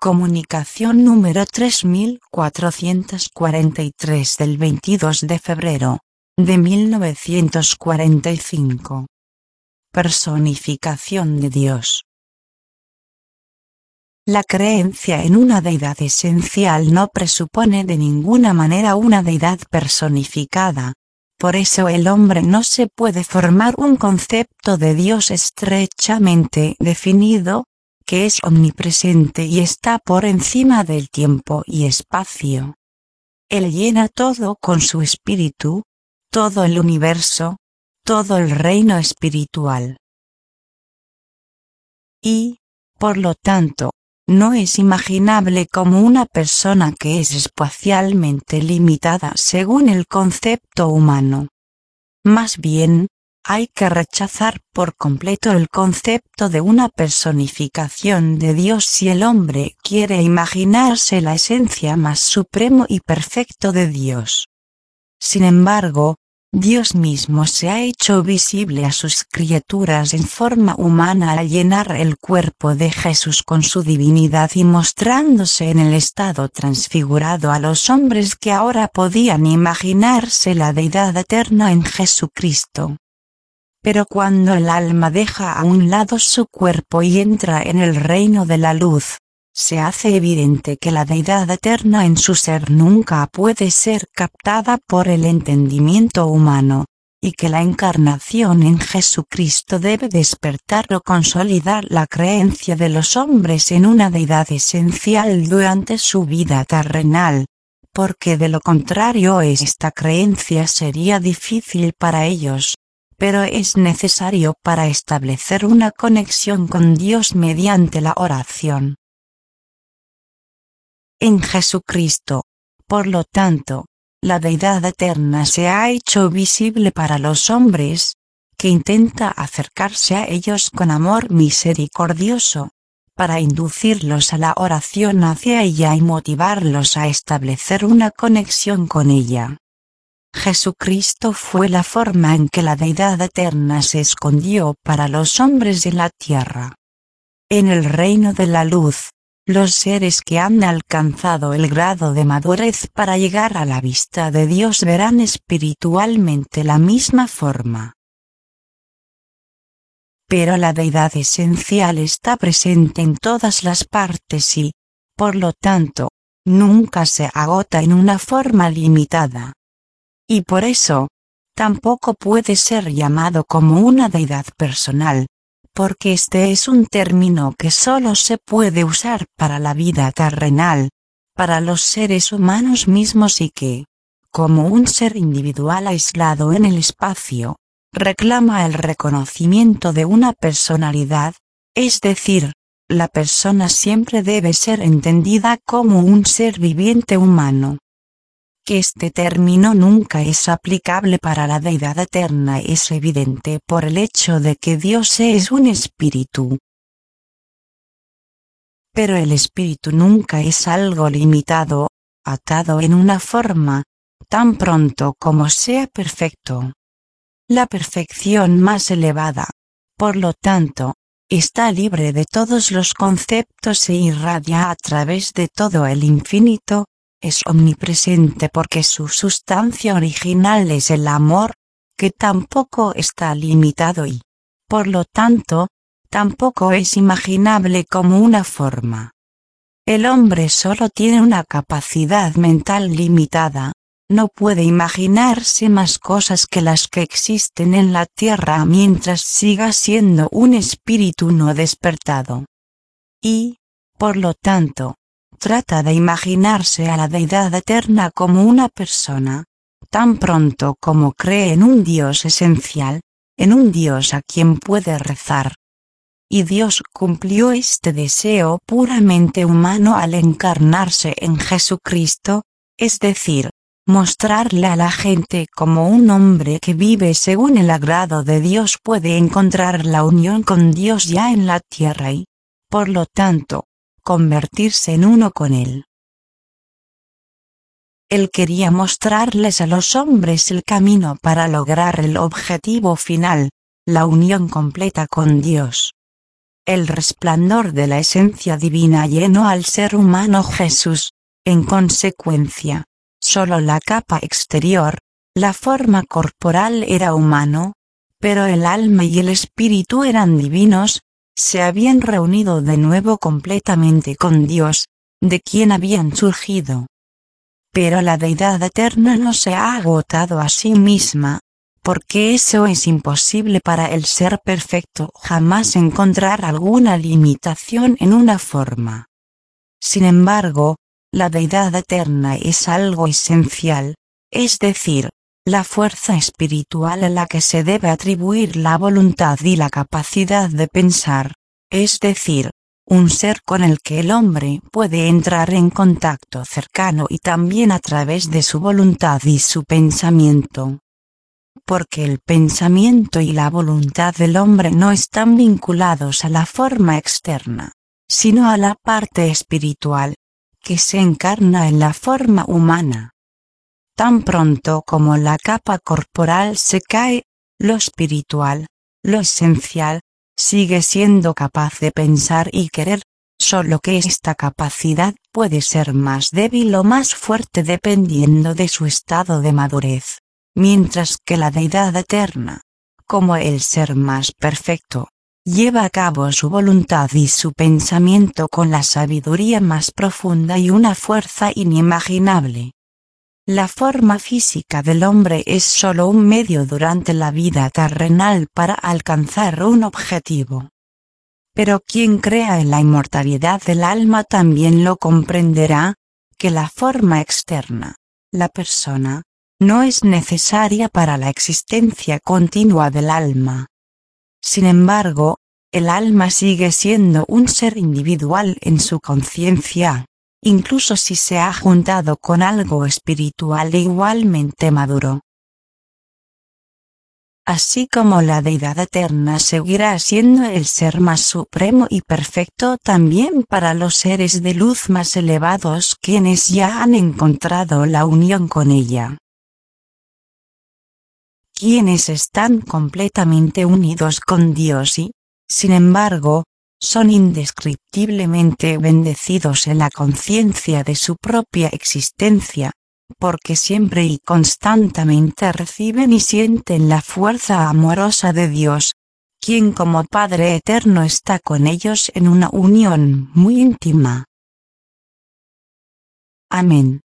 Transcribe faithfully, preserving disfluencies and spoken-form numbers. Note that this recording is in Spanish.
Comunicación número tres mil cuatrocientos cuarenta y tres del veintidós de febrero de mil novecientos cuarenta y cinco. Personificación de Dios. La creencia en una deidad esencial no presupone de ninguna manera una deidad personificada. Por eso el hombre no se puede formar un concepto de Dios estrechamente definido, que es omnipresente y está por encima del tiempo y espacio. Él llena todo con su espíritu, todo el universo, todo el reino espiritual. Y, por lo tanto, no es imaginable como una persona que es espacialmente limitada según el concepto humano. Más bien, hay que rechazar por completo el concepto de una personificación de Dios si el hombre quiere imaginarse la esencia más supremo y perfecto de Dios. Sin embargo, Dios mismo se ha hecho visible a sus criaturas en forma humana al llenar el cuerpo de Jesús con su divinidad y mostrándose en el estado transfigurado a los hombres que ahora podían imaginarse la deidad eterna en Jesucristo. Pero cuando el alma deja a un lado su cuerpo y entra en el reino de la luz, se hace evidente que la deidad eterna en su ser nunca puede ser captada por el entendimiento humano, y que la encarnación en Jesucristo debe despertar o consolidar la creencia de los hombres en una deidad esencial durante su vida terrenal, porque de lo contrario esta creencia sería difícil para ellos, pero es necesario para establecer una conexión con Dios mediante la oración. En Jesucristo, por lo tanto, la deidad eterna se ha hecho visible para los hombres, que intenta acercarse a ellos con amor misericordioso, para inducirlos a la oración hacia ella y motivarlos a establecer una conexión con ella. Jesucristo fue la forma en que la deidad eterna se escondió para los hombres en la tierra. En el reino de la luz, los seres que han alcanzado el grado de madurez para llegar a la vista de Dios verán espiritualmente la misma forma. Pero la deidad esencial está presente en todas las partes y, por lo tanto, nunca se agota en una forma limitada. Y por eso, tampoco puede ser llamado como una deidad personal, porque este es un término que solo se puede usar para la vida terrenal, para los seres humanos mismos y que, como un ser individual aislado en el espacio, reclama el reconocimiento de una personalidad, es decir, la persona siempre debe ser entendida como un ser viviente humano. Que este término nunca es aplicable para la deidad eterna es evidente por el hecho de que Dios es un espíritu. Pero el espíritu nunca es algo limitado, atado en una forma, tan pronto como sea perfecto. La perfección más elevada, por lo tanto, está libre de todos los conceptos e irradia a través de todo el infinito. Es omnipresente porque su sustancia original es el amor, que tampoco está limitado y, por lo tanto, tampoco es imaginable como una forma. El hombre solo tiene una capacidad mental limitada, no puede imaginarse más cosas que las que existen en la tierra mientras siga siendo un espíritu no despertado. Y, por lo tanto, trata de imaginarse a la deidad eterna como una persona, tan pronto como cree en un Dios esencial, en un Dios a quien puede rezar. Y Dios cumplió este deseo puramente humano al encarnarse en Jesucristo, es decir, mostrarle a la gente como un hombre que vive según el agrado de Dios puede encontrar la unión con Dios ya en la tierra y, por lo tanto, convertirse en uno con Él. Él quería mostrarles a los hombres el camino para lograr el objetivo final, la unión completa con Dios. el resplandor de la esencia divina llenó al ser humano Jesús. En consecuencia, solo la capa exterior, la forma corporal era humano, pero el alma y el espíritu eran divinos, se habían reunido de nuevo completamente con Dios, de quien habían surgido. Pero la deidad eterna no se ha agotado a sí misma, porque eso es imposible para el ser perfecto jamás encontrar alguna limitación en una forma. Sin embargo, la deidad eterna es algo esencial, es decir, la fuerza espiritual a la que se debe atribuir la voluntad y la capacidad de pensar, es decir, un ser con el que el hombre puede entrar en contacto cercano y también a través de su voluntad y su pensamiento. Porque el pensamiento y la voluntad del hombre no están vinculados a la forma externa, sino a la parte espiritual, que se encarna en la forma humana. Tan pronto como la capa corporal se cae, lo espiritual, lo esencial, sigue siendo capaz de pensar y querer, solo que esta capacidad puede ser más débil o más fuerte dependiendo de su estado de madurez, mientras que la deidad eterna, como el ser más perfecto, lleva a cabo su voluntad y su pensamiento con la sabiduría más profunda y una fuerza inimaginable. La forma física del hombre es solo un medio durante la vida terrenal para alcanzar un objetivo. Pero quien crea en la inmortalidad del alma también lo comprenderá, que la forma externa, la persona, no es necesaria para la existencia continua del alma. Sin embargo, el alma sigue siendo un ser individual en su conciencia, incluso si se ha juntado con algo espiritual igualmente maduro. Así como la deidad eterna seguirá siendo el ser más supremo y perfecto también para los seres de luz más elevados quienes ya han encontrado la unión con ella. Quienes están completamente unidos con Dios y, sin embargo, son indescriptiblemente bendecidos en la conciencia de su propia existencia, porque siempre y constantemente reciben y sienten la fuerza amorosa de Dios, quien como Padre Eterno está con ellos en una unión muy íntima. Amén.